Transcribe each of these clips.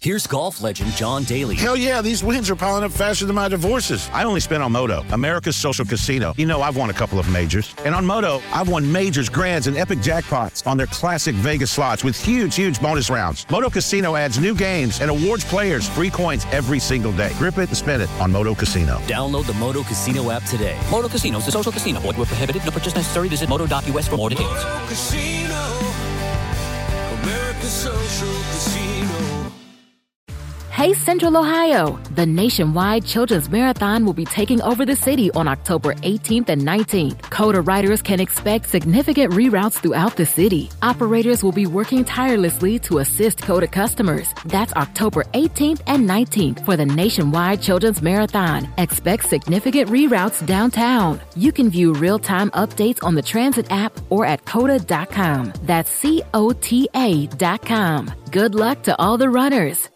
Here's golf legend John Daly. Hell yeah, these wins are piling up faster than my divorces. I only spent on Moto, America's social casino. You know, I've won a couple of majors. And on Moto, I've won majors, grands, and epic jackpots on their classic Vegas slots with huge bonus rounds. Moto Casino adds new games and awards players free coins every single day. Grip it and spin it on Moto Casino. Download the Moto Casino app today. Moto Casino is a social casino. Void where prohibited. No purchase necessary. Visit moto.us for more details. Moto Casino, America's social casino. Hey Central Ohio! The nationwide Children's Marathon will be taking over the city on October 18th and 19th. CODA riders can expect significant reroutes throughout the city. Operators will be working tirelessly to assist CODA customers. That's October 18th and 19th for the nationwide Children's Marathon. Expect significant reroutes downtown. You can view real-time updates on the Transit app or at CODA.com. That's COTA.com. Good luck to all the runners.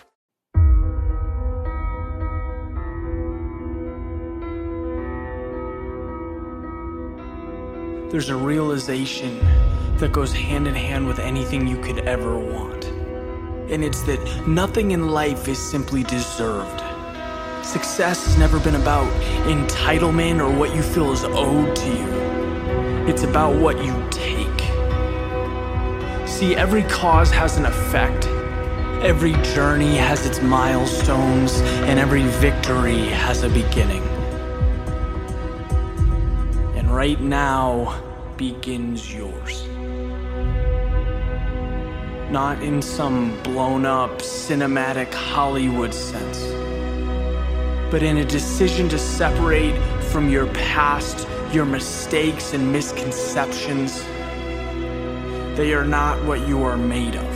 There's a realization that goes hand in hand with anything you could ever want. And it's that nothing in life is simply deserved. Success has never been about entitlement or what you feel is owed to you. It's about what you take. See, every cause has an effect. Every journey has its milestones, and every victory has a beginning. And right now begins yours. Not in some blown-up cinematic Hollywood sense, but in a decision to separate from your past, your mistakes and misconceptions. They are not what you are made of.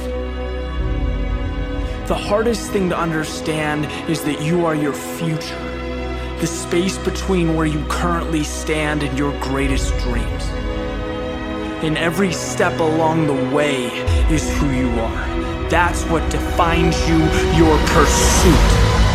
The hardest thing to understand is that you are your future, the space between where you currently stand and your greatest dreams. And every step along the way is who you are. That's what defines you, your pursuit.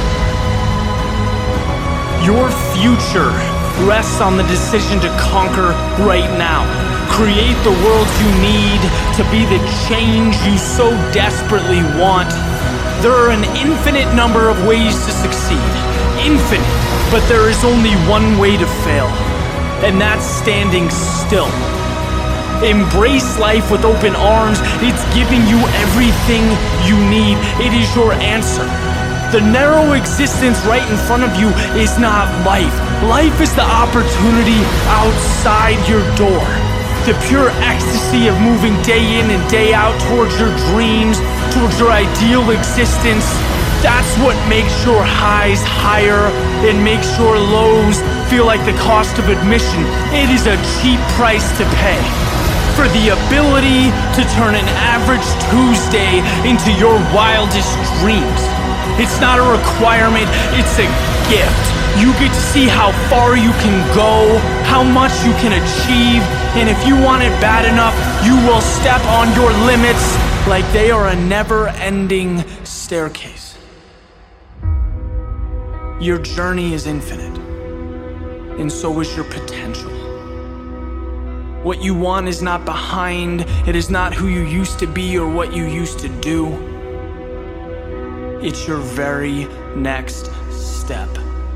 Your future rests on the decision to conquer right now. Create the world you need to be the change you so desperately want. There are an infinite number of ways to succeed. Infinite. But there is only one way to fail. And that's standing still. Embrace life with open arms. It's giving you everything you need. It is your answer. The narrow existence right in front of you is not life. Life is the opportunity outside your door. The pure ecstasy of moving day in and day out towards your dreams, towards your ideal existence. That's what makes your highs higher and makes your lows feel like the cost of admission. It is a cheap price to pay for the ability to turn an average Tuesday into your wildest dreams. It's not a requirement, it's a gift. You get to see how far you can go, how much you can achieve, and if you want it bad enough, you will step on your limits like they are a never-ending staircase. Your journey is infinite, and so is your potential. What you want is not behind, it is not who you used to be or what you used to do. It's your very next step.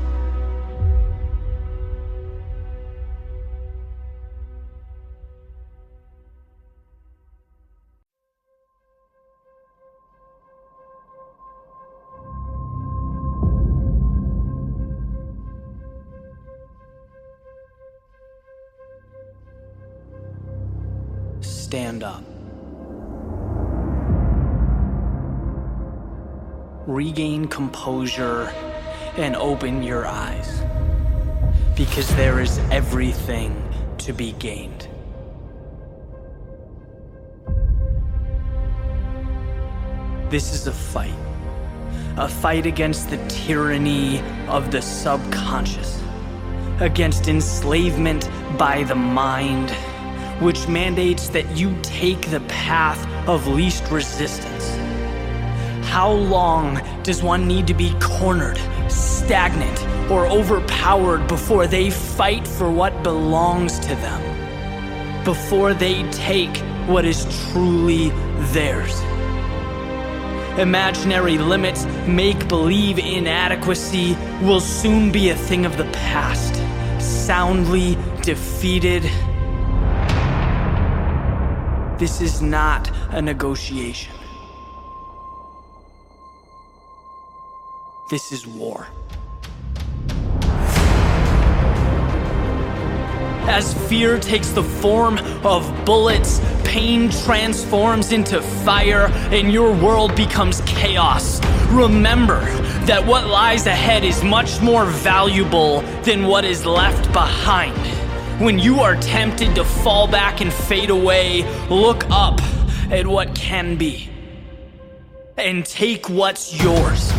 Stand up. Regain composure and open your eyes, because there is everything to be gained. This is a fight against the tyranny of the subconscious, against enslavement by the mind, which mandates that you take the path of least resistance. How long does one need to be cornered, stagnant, or overpowered before they fight for what belongs to them? Before they take what is truly theirs? imaginary limits, make-believe inadequacy will soon be a thing of the past, soundly defeated. This is not a negotiation. This is war. As fear takes the form of bullets, pain transforms into fire, and your world becomes chaos. Remember that what lies ahead is much more valuable than what is left behind. When you are tempted to fall back and fade away, look up at what can be and take what's yours.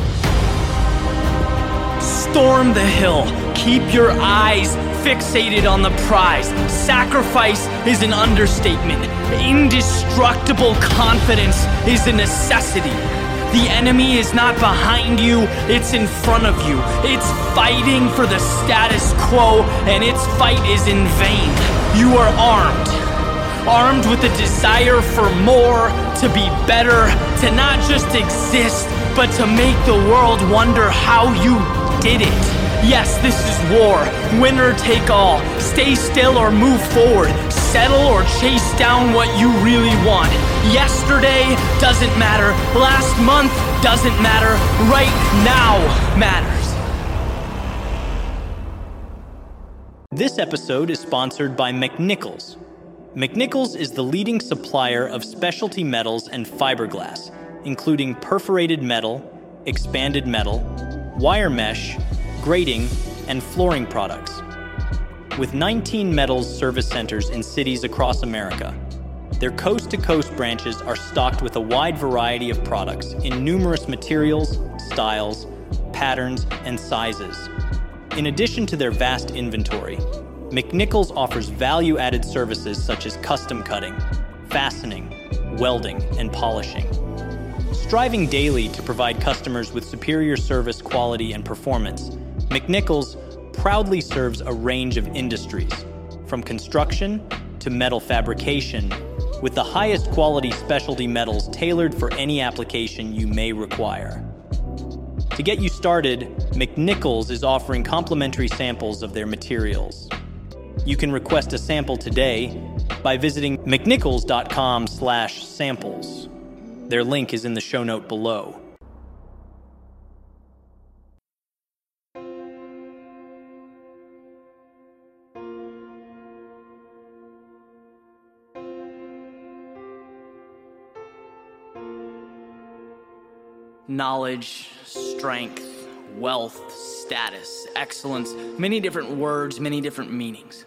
Storm the hill. Keep your eyes fixated on the prize. Sacrifice is an understatement. Indestructible confidence is a necessity. The enemy is not behind you, it's in front of you. It's fighting for the status quo, and its fight is in vain. You are armed with the desire for more, to be better, to not just exist, but to make the world wonder how you did it. Yes, this is war. Winner take all. Stay still or move forward. Settle or chase down what you really want. Yesterday doesn't matter. Last month doesn't matter. Right now matters. This episode is sponsored by McNichols. McNichols is the leading supplier of specialty metals and fiberglass, including perforated metal, expanded metal, wire mesh, grating, and flooring products. With 19 metals service centers in cities across America, their coast-to-coast branches are stocked with a wide variety of products in numerous materials, styles, patterns, and sizes. In addition to their vast inventory, McNichols offers value-added services such as custom cutting, fastening, welding, and polishing. Striving daily to provide customers with superior service, quality, and performance, McNichols proudly serves a range of industries, from construction to metal fabrication, with the highest quality specialty metals tailored for any application you may require. To get you started, McNichols is offering complimentary samples of their materials. You can request a sample today by visiting mcnichols.com/samples. Their link is in the show note below. Knowledge, strength, wealth, status, excellence, many different words, many different meanings.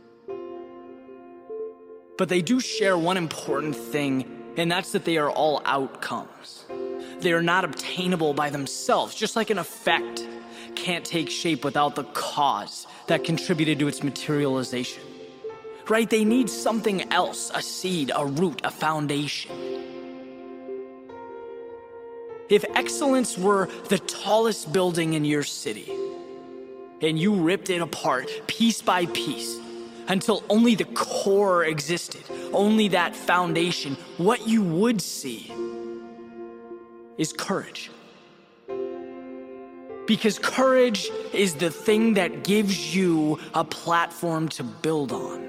But they do share one important thing, and that's that they are all outcomes. They are not obtainable by themselves, just like an effect can't take shape without the cause that contributed to its materialization. Right? They need something else, a seed, a root, a foundation. If excellence were the tallest building in your city, and you ripped it apart piece by piece until only the core existed, only that foundation, what you would see is courage. Because courage is the thing that gives you a platform to build on.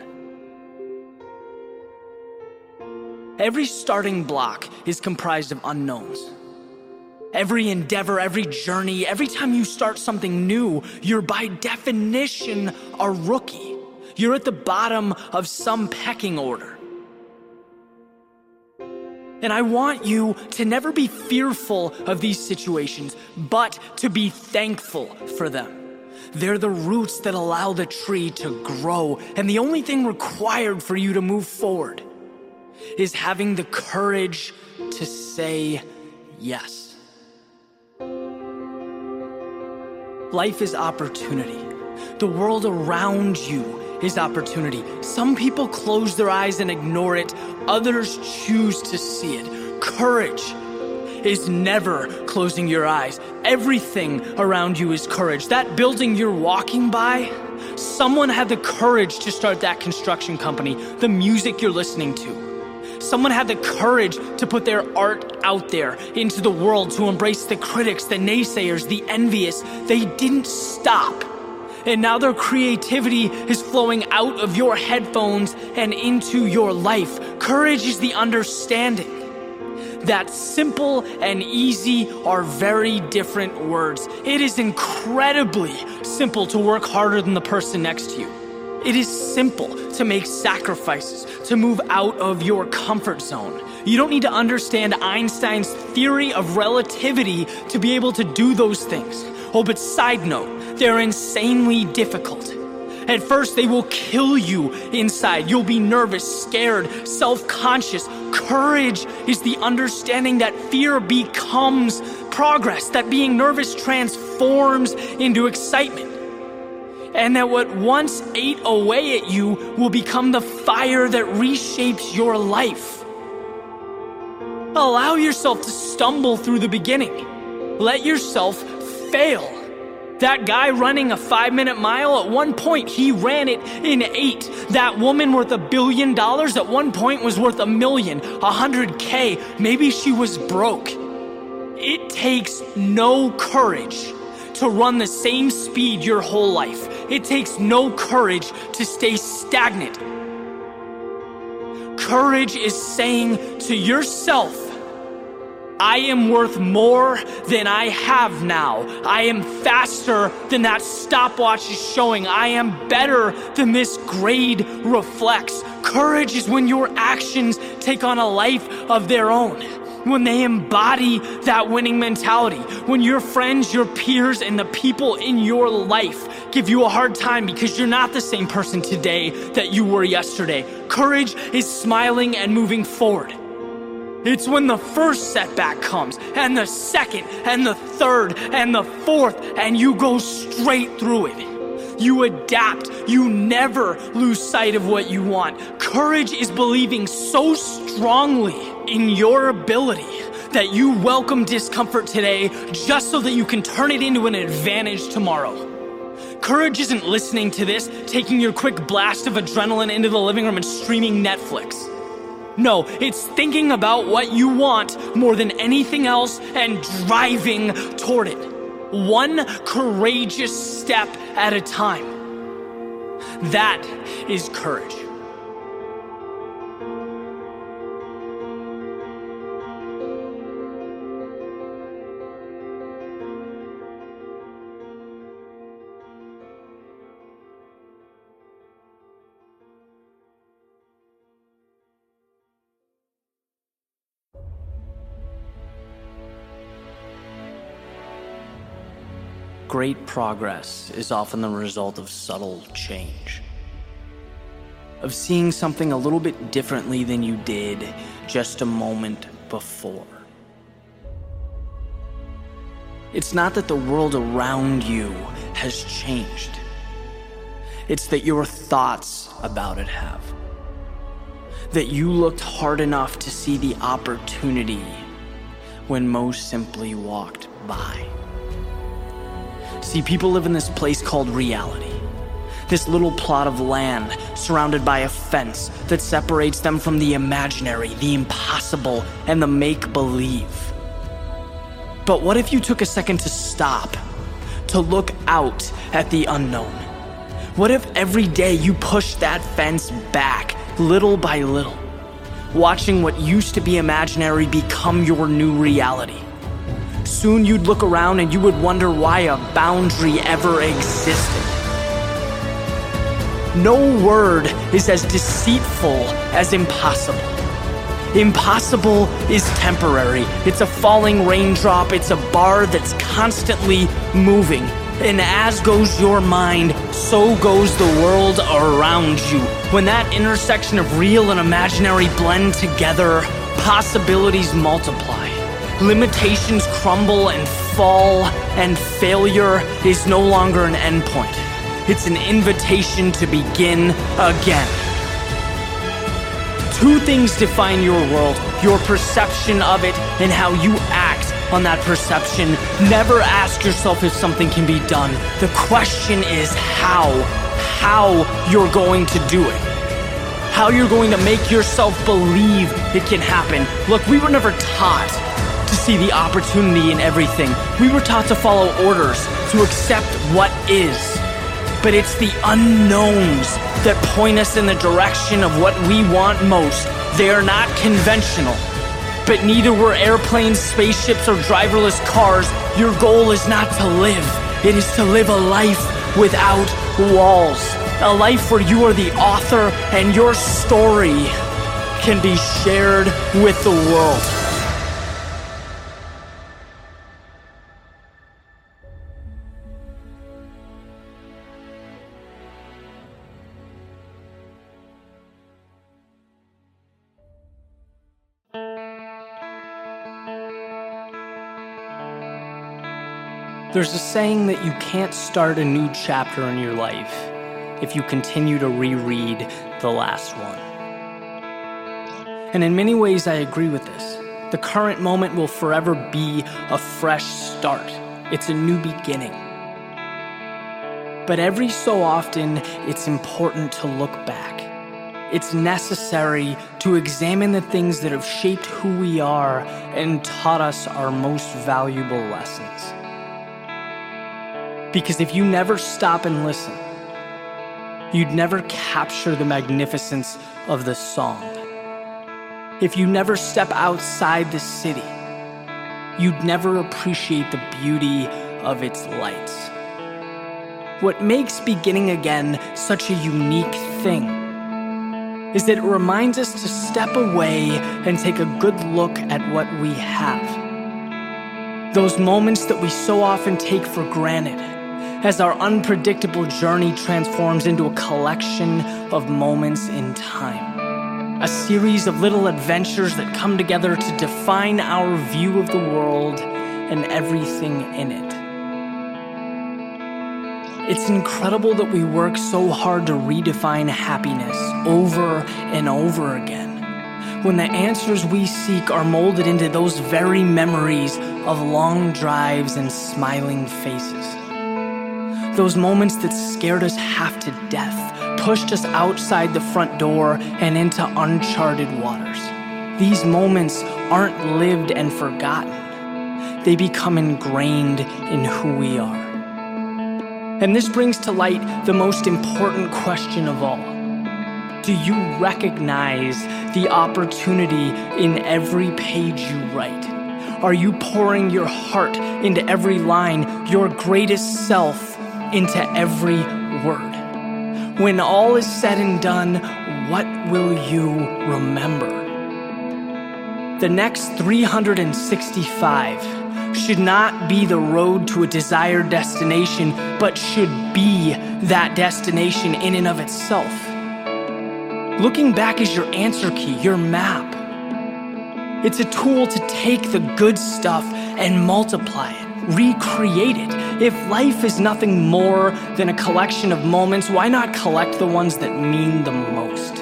Every starting block is comprised of unknowns. Every endeavor, every journey, every time you start something new, you're by definition a rookie. You're at the bottom of some pecking order. And I want you to never be fearful of these situations, but to be thankful for them. They're the roots that allow the tree to grow, and the only thing required for you to move forward is having the courage to say yes. Life is opportunity. The world around you is opportunity. Some people close their eyes and ignore it. Others choose to see it. Courage is never closing your eyes. Everything around you is courage. That building you're walking by, someone had the courage to start that construction company. The music you're listening to, Someone had the courage to put their art out there into the world, to embrace the critics, the naysayers, the envious. They didn't stop. And now their creativity is flowing out of your headphones and into your life. Courage is the understanding that simple and easy are very different words. It is incredibly simple to work harder than the person next to you. It is simple to make sacrifices, to move out of your comfort zone. You don't need to understand Einstein's theory of relativity to be able to do those things. Oh, but side note, they're insanely difficult. At first, they will kill you inside. You'll be nervous, scared, self-conscious. Courage is the understanding that fear becomes progress, that being nervous transforms into excitement, and that what once ate away at you will become the fire that reshapes your life. Allow yourself to stumble through the beginning. Let yourself fail. That guy running a 5-minute mile, at one point he ran it in 8. That woman worth $1 billion at one point was worth $1 million, $100K. Maybe she was broke. It takes no courage to run the same speed your whole life. It takes no courage to stay stagnant. Courage is saying to yourself, I am worth more than I have now. I am faster than that stopwatch is showing. I am better than this grade reflects. Courage is when your actions take on a life of their own, when they embody that winning mentality, when your friends, your peers, and the people in your life give you a hard time because you're not the same person today that you were yesterday. Courage is smiling and moving forward. It's when the first setback comes, and the second, and the third, and the fourth, and you go straight through it. You adapt. You never lose sight of what you want. Courage is believing so strongly in your ability that you welcome discomfort today just so that you can turn it into an advantage tomorrow. Courage isn't listening to this, taking your quick blast of adrenaline into the living room and streaming Netflix. No, it's thinking about what you want more than anything else and driving toward it. One courageous step at a time. That is courage. Great progress is often the result of subtle change, of seeing something a little bit differently than you did just a moment before. It's not that the world around you has changed. It's that your thoughts about it have. That you looked hard enough to see the opportunity when most simply walked by. See, people live in this place called reality. This little plot of land surrounded by a fence that separates them from the imaginary, the impossible, and the make-believe. But what if you took a second to stop, to look out at the unknown? What if every day you pushed that fence back, little by little, watching what used to be imaginary become your new reality? Soon you'd look around and you would wonder why a boundary ever existed. No word is as deceitful as impossible. Impossible is temporary. It's a falling raindrop. It's a bar that's constantly moving. And as goes your mind, so goes the world around you. When that intersection of real and imaginary blend together, possibilities multiply. Limitations crumble and fall, and failure is no longer an endpoint. It's an invitation to begin again. Two things define your world: your perception of it and how you act on that perception. Never ask yourself if something can be done. The question is how you're going to do it. how you're going to make yourself believe it can happen. Look, we were never taught to see the opportunity in everything. We were taught to follow orders, to accept what is. But it's the unknowns that point us in the direction of what we want most. They are not conventional. But neither were airplanes, spaceships, or driverless cars. Your goal is not to live. It is to live a life without walls. A life where you are the author and your story can be shared with the world. There's a saying that you can't start a new chapter in your life if you continue to reread the last one. And in many ways, I agree with this. The current moment will forever be a fresh start. It's a new beginning. But every so often, it's important to look back. It's necessary to examine the things that have shaped who we are and taught us our most valuable lessons. Because if you never stop and listen, you'd never capture the magnificence of the song. If you never step outside the city, you'd never appreciate the beauty of its lights. What makes beginning again such a unique thing is that it reminds us to step away and take a good look at what we have. Those moments that we so often take for granted, as our unpredictable journey transforms into a collection of moments in time. A series of little adventures that come together to define our view of the world and everything in it. It's incredible that we work so hard to redefine happiness over and over again, when the answers we seek are molded into those very memories of long drives and smiling faces. Those moments that scared us half to death, pushed us outside the front door and into uncharted waters. These moments aren't lived and forgotten. They become ingrained in who we are. And this brings to light the most important question of all. Do you recognize the opportunity in every page you write? Are you pouring your heart into every line, your greatest self into every word? When all is said and done, what will you remember? The next 365 should not be the road to a desired destination, but should be that destination in and of itself. Looking back is your answer key, your map. It's a tool to take the good stuff and multiply it, recreate it. If life is nothing more than a collection of moments, why not collect the ones that mean the most?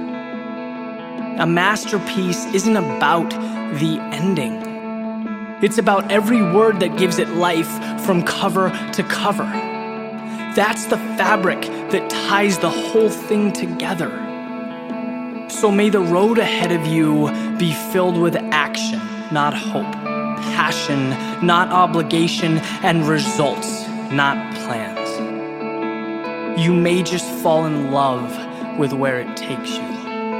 A masterpiece isn't about the ending. It's about every word that gives it life from cover to cover. That's the fabric that ties the whole thing together. So may the road ahead of you be filled with action, not hope. Passion, not obligation, and results, not plans. You may just fall in love with where it takes you.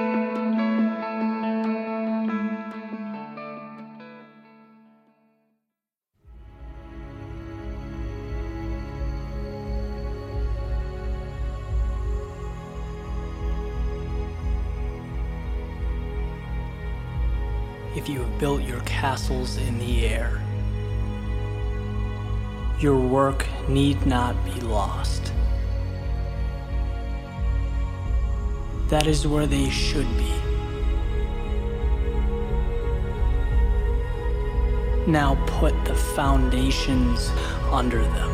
If you have built your castles in the air, your work need not be lost. That is where they should be. Now put the foundations under them.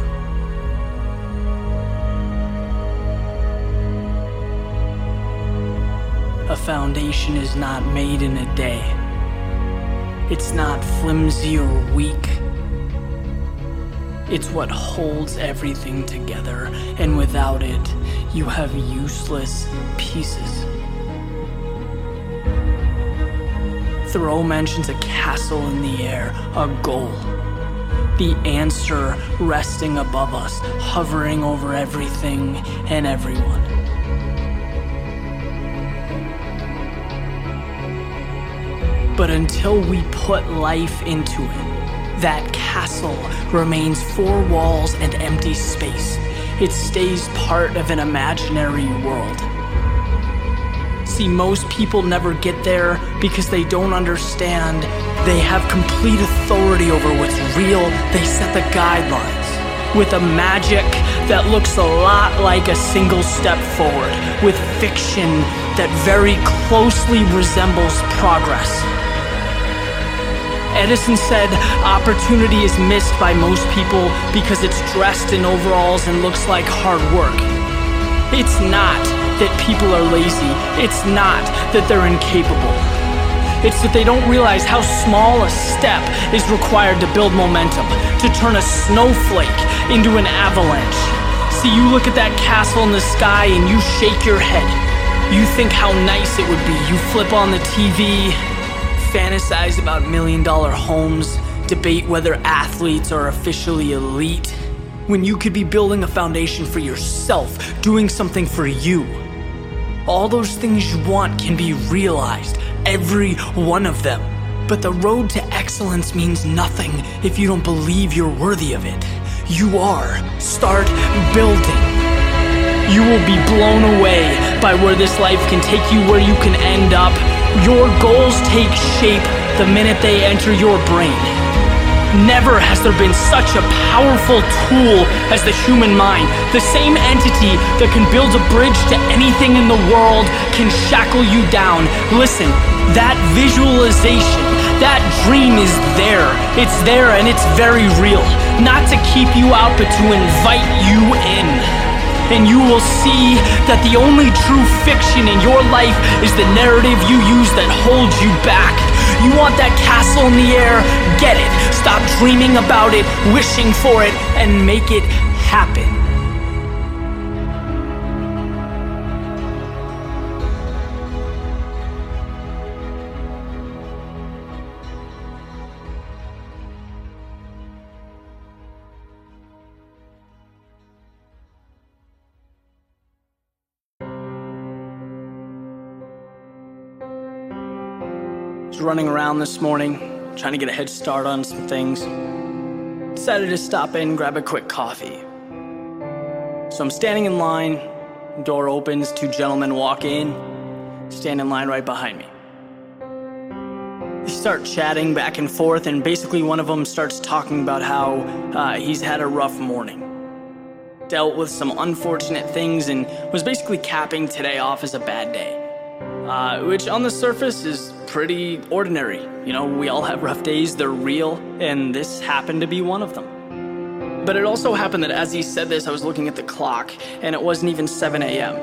A foundation is not made in a day. It's not flimsy or weak. It's what holds everything together, and without it, you have useless pieces. Thoreau mentions a castle in the air, a goal. The answer resting above us, hovering over everything and everyone. But until we put life into it, that castle remains four walls and empty space. It stays part of an imaginary world. See, most people never get there because they don't understand they have complete authority over what's real. They set the guidelines with a magic that looks a lot like a single step forward, with fiction that very closely resembles progress. Edison said opportunity is missed by most people because it's dressed in overalls and looks like hard work. It's not that people are lazy. It's not that they're incapable. It's that they don't realize how small a step is required to build momentum, to turn a snowflake into an avalanche. See, you look at that castle in the sky and you shake your head. You think how nice it would be. You flip on the TV, fantasize about $1 million homes, debate whether athletes are officially elite, when you could be building a foundation for yourself, doing something for you. All those things you want can be realized, every one of them. But the road to excellence means nothing if you don't believe you're worthy of it. You are. Start building. You will be blown away by where this life can take you, where you can end up. Your goals take shape the minute they enter your brain. Never has there been such a powerful tool as the human mind. The same entity that can build a bridge to anything in the world can shackle you down. Listen, that visualization, that dream is there. It's there and it's very real. Not to keep you out, but to invite you in. And you will see that the only true fiction in your life is the narrative you use that holds you back. You want that castle in the air? Get it. Stop dreaming about it, wishing for it, and make it happen. I was running around this morning, trying to get a head start on some things. Decided to stop in, grab a quick coffee. So I'm standing in line, door opens, two gentlemen walk in, stand in line right behind me. They start chatting back and forth, and basically one of them starts talking about how he's had a rough morning. Dealt with some unfortunate things and was basically capping today off as a bad day. Which on the surface is pretty ordinary. You know, we all have rough days, they're real, and this happened to be one of them. But it also happened that as he said this, I was looking at the clock, and it wasn't even 7 a.m.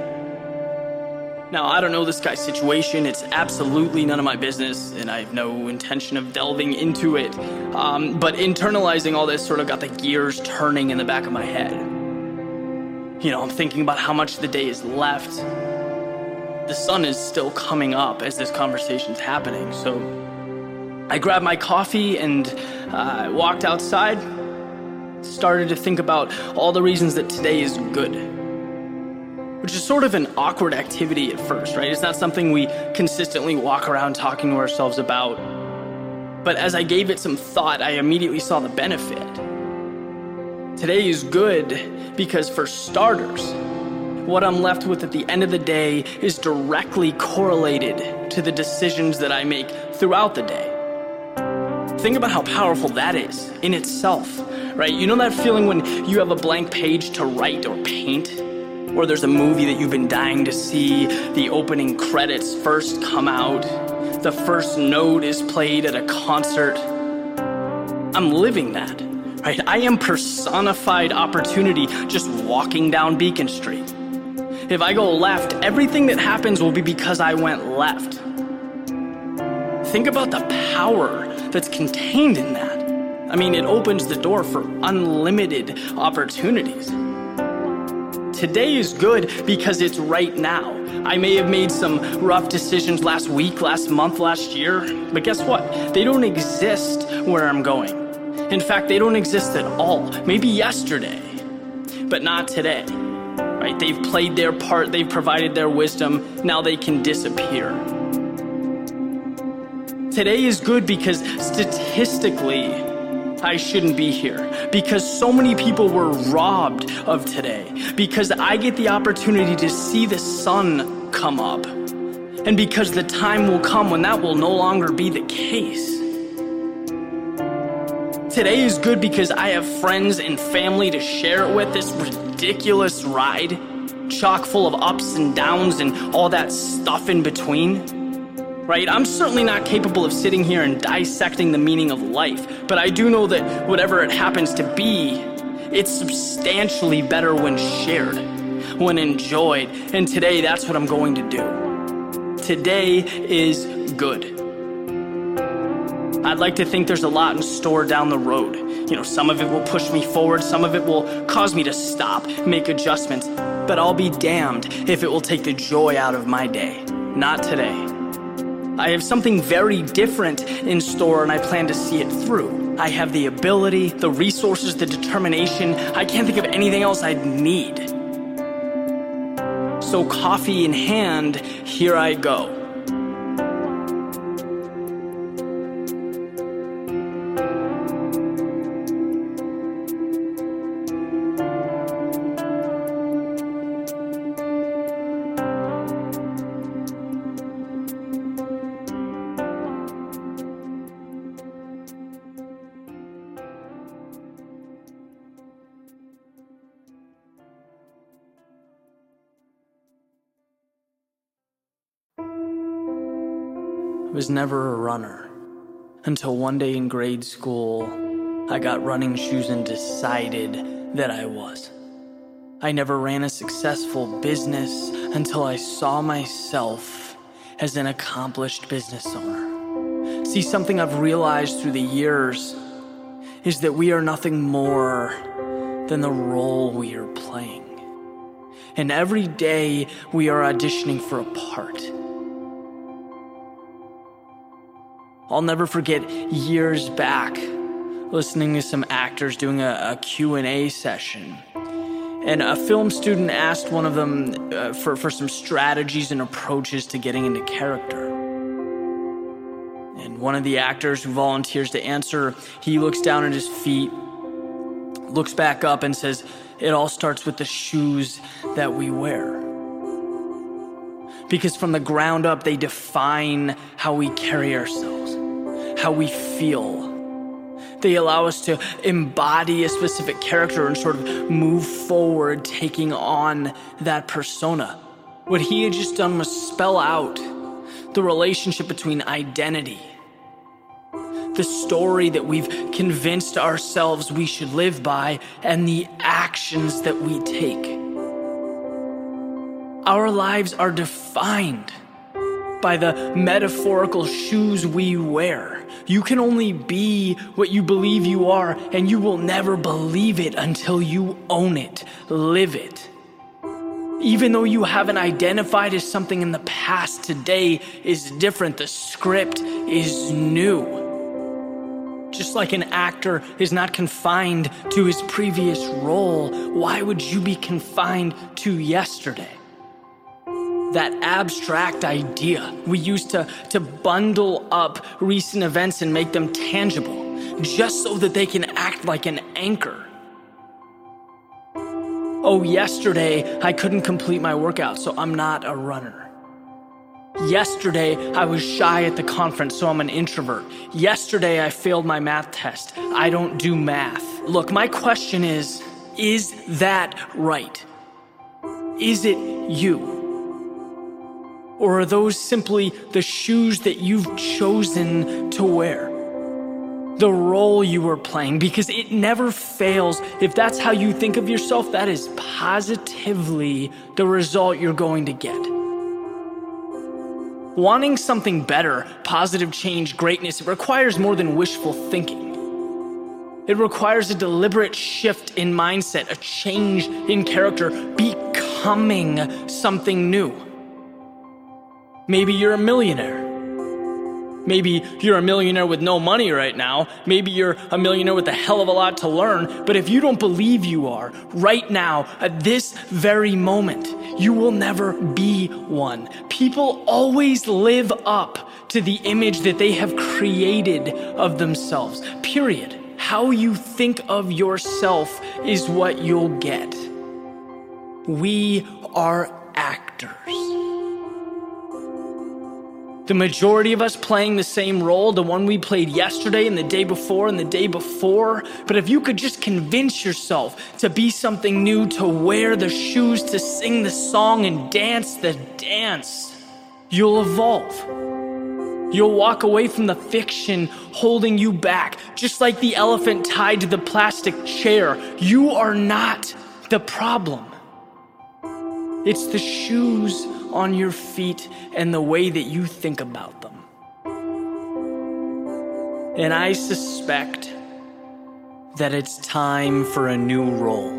Now, I don't know this guy's situation, it's absolutely none of my business, and I have no intention of delving into it. But internalizing all this sort of got the gears turning in the back of my head. You know, I'm thinking about how much the day is left. The sun is still coming up as this conversation's happening, so I grabbed my coffee and walked outside, started to think about all the reasons that today is good, which is sort of an awkward activity at first, right? It's not something we consistently walk around talking to ourselves about, but as I gave it some thought, I immediately saw the benefit. Today is good because, for starters, what I'm left with at the end of the day is directly correlated to the decisions that I make throughout the day. Think about how powerful that is in itself, right? You know that feeling when you have a blank page to write or paint? Or there's a movie that you've been dying to see, the opening credits first come out, the first note is played at a concert. I'm living that, right? I am personified opportunity just walking down Beacon Street. If I go left, everything that happens will be because I went left. Think about the power that's contained in that. I mean, it opens the door for unlimited opportunities. Today is good because it's right now. I may have made some rough decisions last week, last month, last year, but guess what? They don't exist where I'm going. In fact, they don't exist at all. Maybe yesterday, but not today. Right? They've played their part, they've provided their wisdom, now they can disappear. Today is good because statistically, I shouldn't be here. Because so many people were robbed of today. Because I get the opportunity to see the sun come up. And because the time will come when that will no longer be the case. Today is good because I have friends and family to share it with. This ridiculous ride, chock full of ups and downs and all that stuff in between. Right? I'm certainly not capable of sitting here and dissecting the meaning of life, but I do know that whatever it happens to be, it's substantially better when shared, when enjoyed, and today that's what I'm going to do. Today is good. I'd like to think there's a lot in store down the road. You know, some of it will push me forward, some of it will cause me to stop, make adjustments, but I'll be damned if it will take the joy out of my day. Not today. I have something very different in store and I plan to see it through. I have the ability, the resources, the determination. I can't think of anything else I'd need. So coffee in hand, here I go. I was never a runner until one day in grade school, I got running shoes and decided that I was. I never ran a successful business until I saw myself as an accomplished business owner. See, something I've realized through the years is that we are nothing more than the role we are playing. And every day we are auditioning for a part. I'll never forget years back listening to some actors doing a Q&A session. And a film student asked one of them for some strategies and approaches to getting into character. And one of the actors who volunteers to answer, he looks down at his feet, looks back up and says, "It all starts with the shoes that we wear." Because from the ground up, they define how we carry ourselves, how we feel. They allow us to embody a specific character and sort of move forward, taking on that persona. What he had just done was spell out the relationship between identity, the story that we've convinced ourselves we should live by, and the actions that we take. Our lives are defined by the metaphorical shoes we wear. You can only be what you believe you are, and you will never believe it until you own it, live it. Even though you haven't identified as something in the past, today is different. The script is new. Just like an actor is not confined to his previous role, why would you be confined to yesterday? That abstract idea we used to bundle up recent events and make them tangible, just so that they can act like an anchor. Oh, yesterday I couldn't complete my workout, so I'm not a runner. Yesterday I was shy at the conference, so I'm an introvert. Yesterday I failed my math test. I don't do math. Look, my question is that right? Is it you? Or are those simply the shoes that you've chosen to wear? The role you are playing, because it never fails. If that's how you think of yourself, that is positively the result you're going to get. Wanting something better, positive change, greatness, it requires more than wishful thinking. It requires a deliberate shift in mindset, a change in character, because becoming something new. Maybe you're a millionaire. Maybe you're a millionaire with no money right now. Maybe you're a millionaire with a hell of a lot to learn. But if you don't believe you are, right now, at this very moment, you will never be one. People always live up to the image that they have created of themselves. Period. How you think of yourself is what you'll get. We are actors. The majority of us playing the same role, the one we played yesterday and the day before and the day before. But if you could just convince yourself to be something new, to wear the shoes, to sing the song and dance the dance, you'll evolve. You'll walk away from the fiction holding you back, just like the elephant tied to the plastic chair. You are not the problem. It's the shoes on your feet and the way that you think about them. And I suspect that it's time for a new role.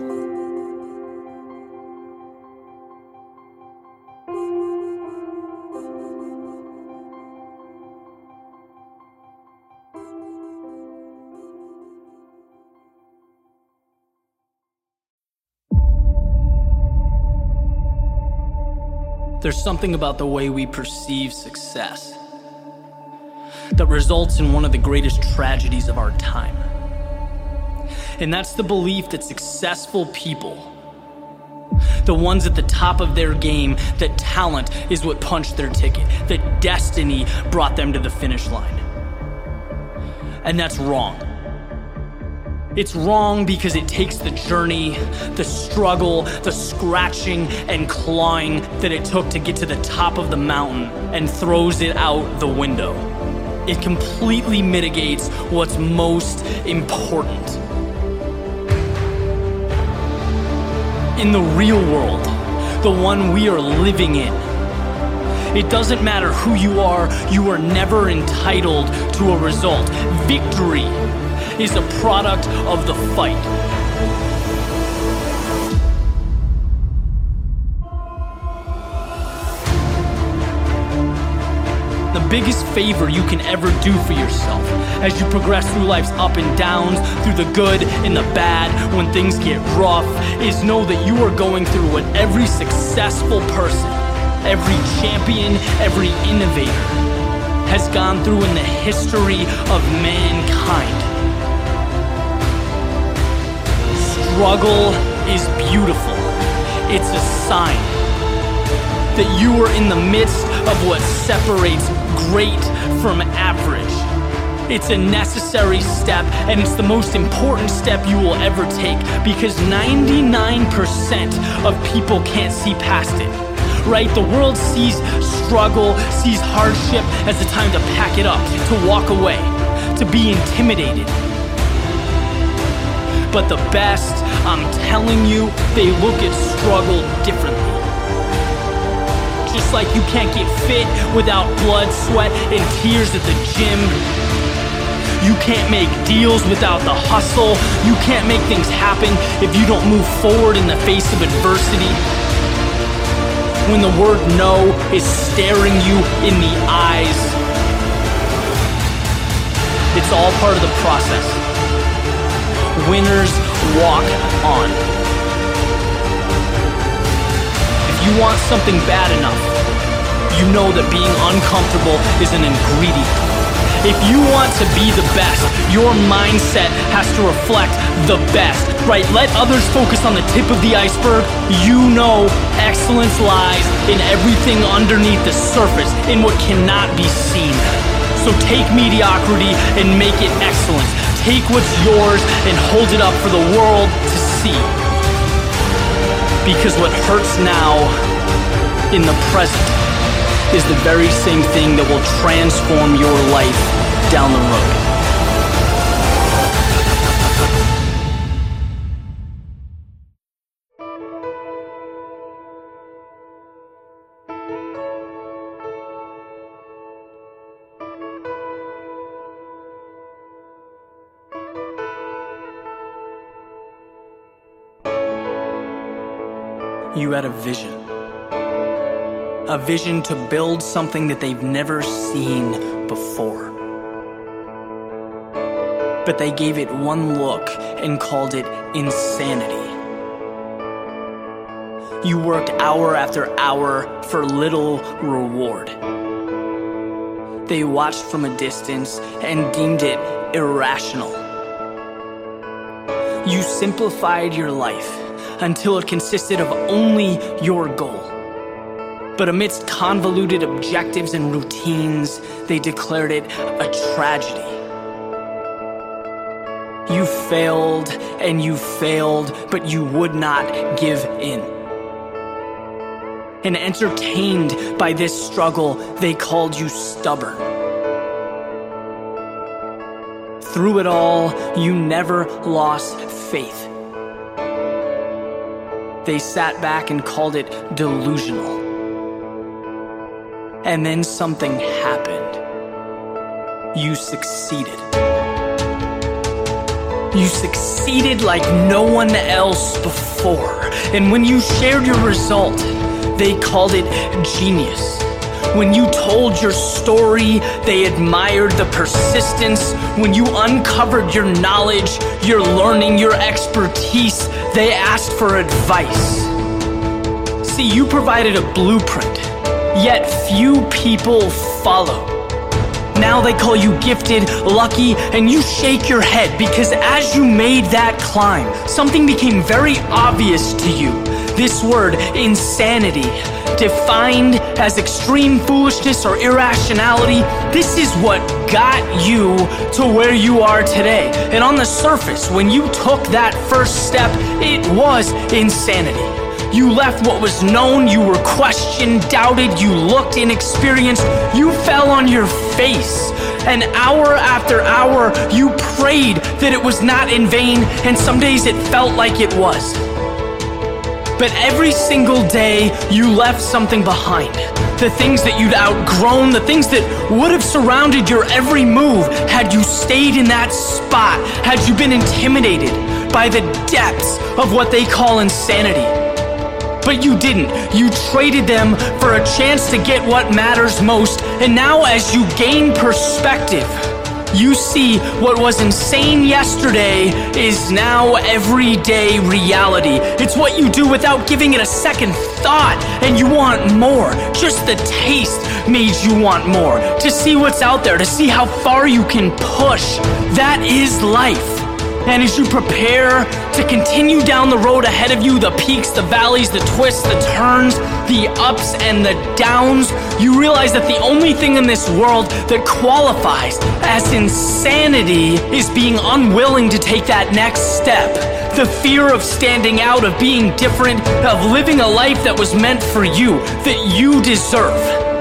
There's something about the way we perceive success that results in one of the greatest tragedies of our time. And that's the belief that successful people, the ones at the top of their game, that talent is what punched their ticket, that destiny brought them to the finish line. And that's wrong. It's wrong because it takes the journey, the struggle, the scratching and clawing that it took to get to the top of the mountain and throws it out the window. It completely mitigates what's most important. In the real world, the one we are living in, it doesn't matter who you are never entitled to a result. Victory is a product of the fight. The biggest favor you can ever do for yourself as you progress through life's up and downs, through the good and the bad, when things get rough, is know that you are going through what every successful person, every champion, every innovator has gone through in the history of mankind. Struggle is beautiful. It's a sign that you are in the midst of what separates great from average. It's a necessary step, and it's the most important step you will ever take, because 99% of people can't see past it. Right? The world sees struggle, sees hardship as a time to pack it up, to walk away, to be intimidated. But the best, I'm telling you, they look at struggle differently. Just like you can't get fit without blood, sweat, and tears at the gym. You can't make deals without the hustle. You can't make things happen if you don't move forward in the face of adversity. When the word no is staring you in the eyes, it's all part of the process. Winners walk on. If you want something bad enough, you know that being uncomfortable is an ingredient. If you want to be the best, your mindset has to reflect the best, right? Let others focus on the tip of the iceberg. You know excellence lies in everything underneath the surface, in what cannot be seen. So take mediocrity and make it excellence. Take what's yours and hold it up for the world to see. Because what hurts now in the present is the very same thing that will transform your life down the road. You had a vision. A vision to build something that they've never seen before. But they gave it one look and called it insanity. You worked hour after hour for little reward. They watched from a distance and deemed it irrational. You simplified your life until it consisted of only your goal. But amidst convoluted objectives and routines, they declared it a tragedy. You failed and you failed, but you would not give in. And entertained by this struggle, they called you stubborn. Through it all, you never lost faith. They sat back and called it delusional. And then something happened. You succeeded. You succeeded like no one else before. And when you shared your result, they called it genius. When you told your story, they admired the persistence. When you uncovered your knowledge, your learning, your expertise, they asked for advice. See, you provided a blueprint, yet few people follow. Now they call you gifted, lucky, and you shake your head because as you made that climb, something became very obvious to you. This word, insanity, defined as extreme foolishness or irrationality, this is what got you to where you are today. And on the surface, when you took that first step, it was insanity. You left what was known, you were questioned, doubted, you looked inexperienced, you fell on your face. And hour after hour, you prayed that it was not in vain, and some days it felt like it was. But every single day, you left something behind. The things that you'd outgrown, the things that would have surrounded your every move had you stayed in that spot, had you been intimidated by the depths of what they call insanity. But you didn't. You traded them for a chance to get what matters most. And now as you gain perspective, you see what was insane yesterday is now everyday reality. It's what you do without giving it a second thought, and you want more. Just the taste made you want more. To see what's out there, to see how far you can push. That is life. And as you prepare to continue down the road ahead of you, the peaks, the valleys, the twists, the turns, the ups and the downs, you realize that the only thing in this world that qualifies as insanity is being unwilling to take that next step. The fear of standing out, of being different, of living a life that was meant for you, that you deserve.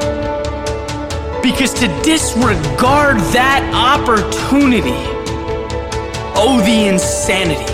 Because to disregard that opportunity, oh, the insanity.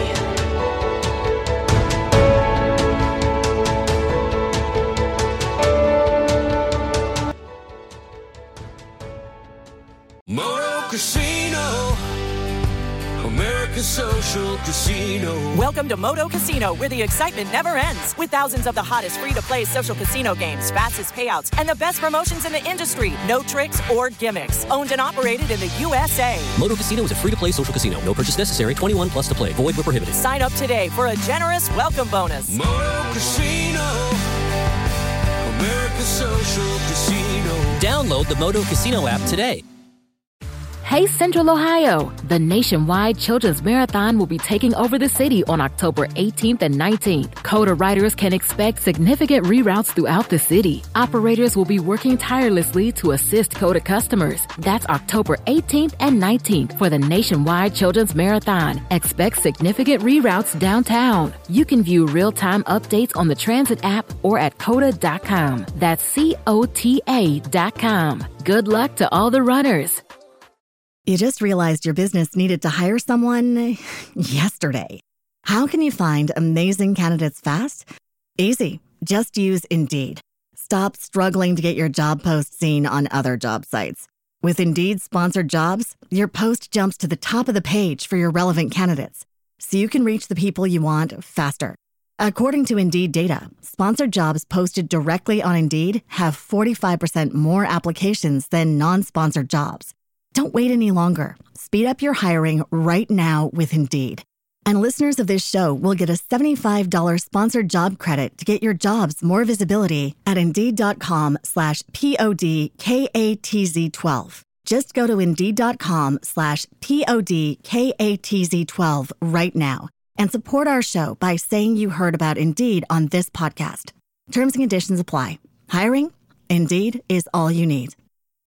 Moto Casino, America's social casino. Welcome to Moto Casino, where the excitement never ends. With thousands of the hottest free-to-play social casino games, fastest payouts, and the best promotions in the industry. No tricks or gimmicks. Owned and operated in the USA. Moto Casino is a free-to-play social casino. No purchase necessary. 21 plus to play. Void where prohibited. Sign up today for a generous welcome bonus. Moto Casino, America's social casino. Download the Moto Casino app today. Hey Central Ohio! The nationwide Children's Marathon will be taking over the city on October 18th and 19th. CODA riders can expect significant reroutes throughout the city. Operators will be working tirelessly to assist CODA customers. That's October 18th and 19th for the nationwide Children's Marathon. Expect significant reroutes downtown. You can view real-time updates on the Transit app or at COTA.com. That's COTA.com. Good luck to all the runners. You just realized your business needed to hire someone yesterday. How can you find amazing candidates fast? Easy. Just use Indeed. Stop struggling to get your job post seen on other job sites. With Indeed sponsored jobs, your post jumps to the top of the page for your relevant candidates, so you can reach the people you want faster. According to Indeed data, sponsored jobs posted directly on Indeed have 45% more applications than non-sponsored jobs. Don't wait any longer. Speed up your hiring right now with Indeed. And listeners of this show will get a $75 sponsored job credit to get your jobs more visibility at Indeed.com/PODKATZ12. Just go to Indeed.com/PODKATZ12 right now and support our show by saying you heard about Indeed on this podcast. Terms and conditions apply. Hiring? Indeed is all you need.